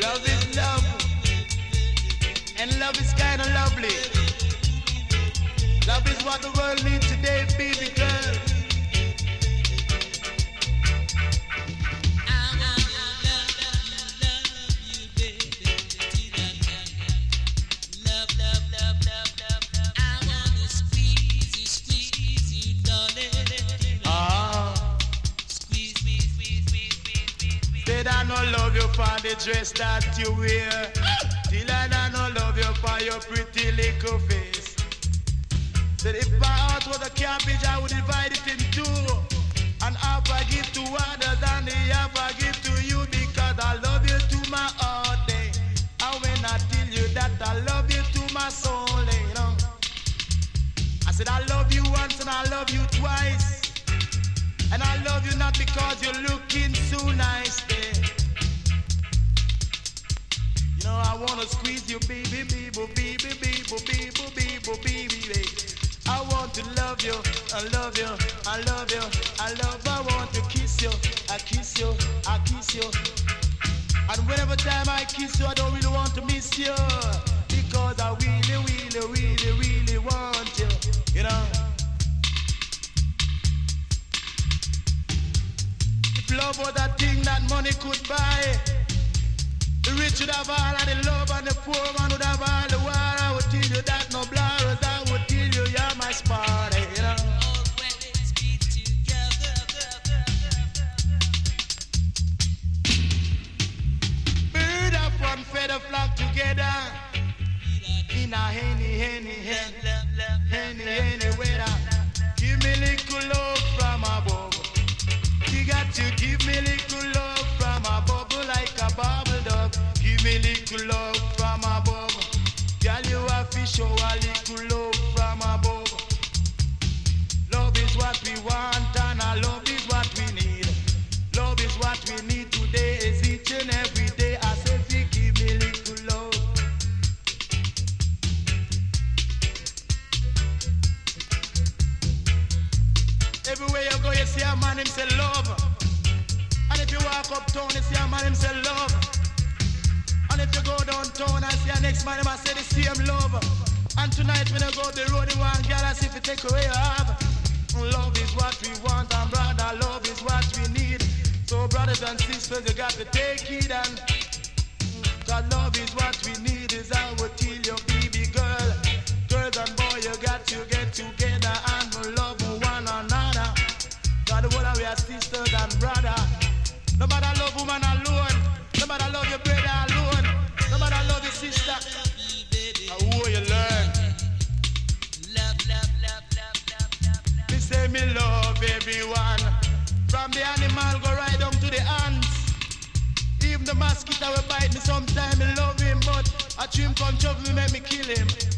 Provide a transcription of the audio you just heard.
Love is love, and love is kind of lovely. Love is what the world needs today, baby girl. For the dress that you wear, till I don't love you for your pretty little face. Said if my heart was a cabbage, I would divide it in two, and half I give to others and the half I give to you, because I love you to my heart, eh? And when I tell you that I love you to my soul, eh, you know, I said I love you once and I love you twice, and I love you not because you're looking so nice, eh? No, I wanna squeeze you, baby, baby, baby, baby, baby, baby, baby. I want to love you, I love you, I love you, I want to kiss you, I kiss you, I kiss you. And whenever time I kiss you, I don't really want to miss you, because I really, really, really, really want you, you know. If love was a thing that money could buy, the rich would have all of the love and the poor man would have all the war. I would tell you that no blowers, I would tell you you're my spot, you know. Always be together. Bird of one feather flock together in a henny weather. Give me little love from above. You got to give me little love from above, like a bubble dog. Give me little love from above. Girl, you have to show a little love from above. Love is what we want and our love is what we need. Love is what we need today, is each and every day. I say, give me little love. Everywhere you go, you see a man, him say love. And if you walk uptown, you see a man, him say love. And if you go downtown, I see a next man, him I say the same love. And tonight when I go the road, you want girl, I see if you take away your have. Love is what we want, and brother, love is what we need. So brothers and sisters, you got to take it, and cause love is what we need, is I will tell you, baby girl. Girls and boys, you got to get together and love one another. God, the world we are sisters and brother. Nobody love woman alone. Nobody love your brother alone. Nobody love your sister. Who you learn? Me say me love everyone. From the animal go right down to the ants. Even the mosquito will bite me sometime. Me love him, but a dream come trouble me, make me kill him.